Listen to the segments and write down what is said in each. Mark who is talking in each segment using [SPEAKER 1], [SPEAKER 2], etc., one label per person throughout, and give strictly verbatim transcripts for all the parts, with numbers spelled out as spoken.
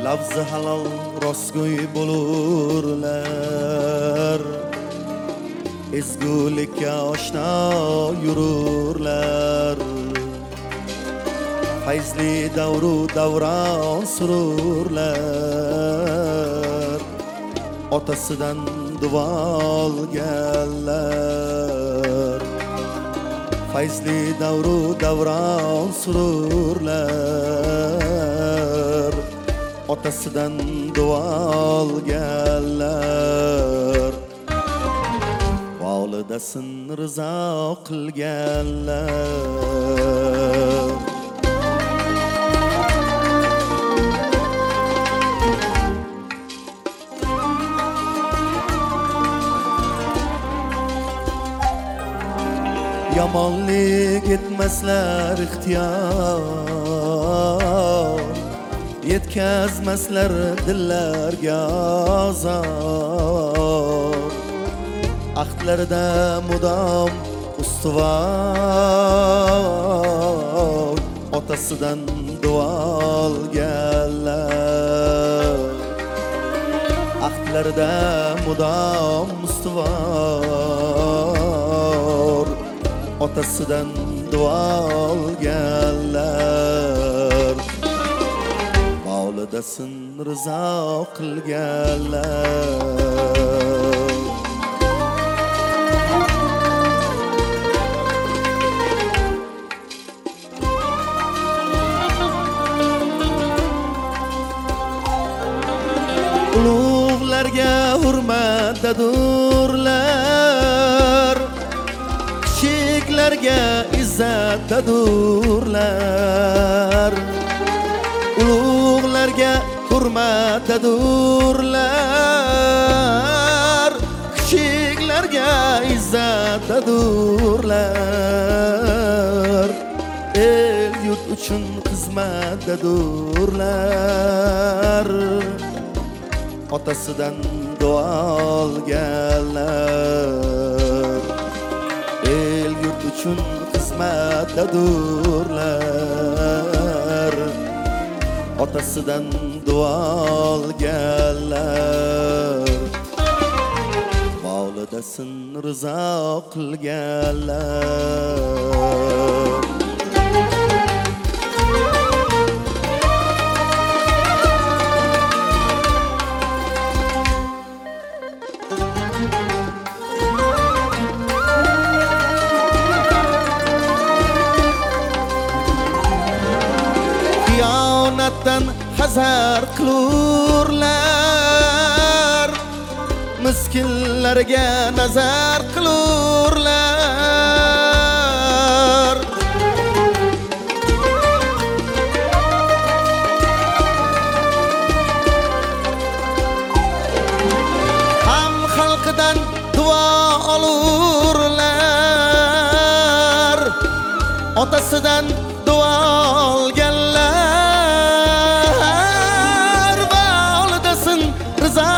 [SPEAKER 1] lafzi halol rostgo'y bo'lurlar, ezgulikka oshno yururlar. Fayzli davru davron sururlar, otasidan duo olganlar. Fayzli davru davron sururlar, otasidan duo olganlar. Volidasin rizo qilganlar. Yomonlik etmaslar ixtiyor, yetkazmaslar dillarga azor. Ahdlarda mudom ustuvor, otasidan duo olganlar. Ahdlarda mudom ustuvor, otasidan duo olganlar. Mavlidasin rizo qilganlar. Ulug'larga hurmatdadurlar, kichiklarga izzatdadurlar. Ulug'larga hurmatdadurlar, kichiklarga izzatdadurlar. El yurt uchun xizmatdadurlar, otasidan duo olganlar. El yurt uchun xizmatdadurlar, otasidan duo olganlar. Mavlidasin rizo qilganlar. Xiyonatdan hazar qilurlar, miskinlarga nazar qilurlar. Ham xalqidan duo olurlar, otasidan duo olganlar. Volidasin rizo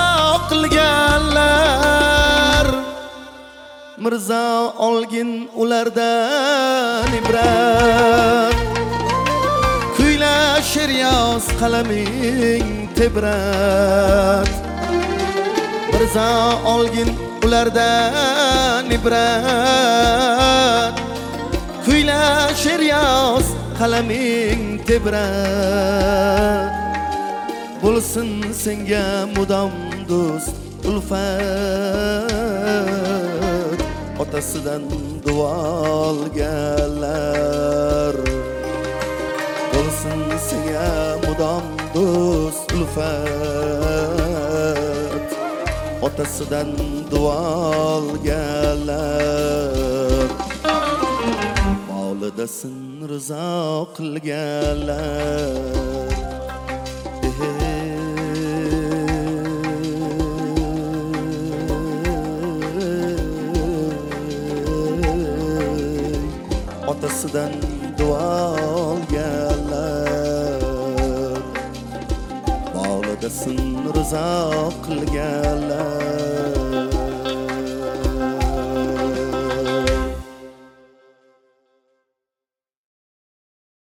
[SPEAKER 1] qilganlar. Mirzo olgin ulardan ibrat, kuyla she'r yoz qalaming tebrat. Mirzo olgin ulardan ibrat, kuyla she'r yoz qalaming tebrat. Bo'lsin senga mudom do'st ulfat, otasidan duo olganlar. Bo'lsin senga mudom do'st ulfat, otasidan duo olganlar. Mavlidasin rizo qilganlar. Otasidan duo olganlar. Mavlidasin rizo qilganlar.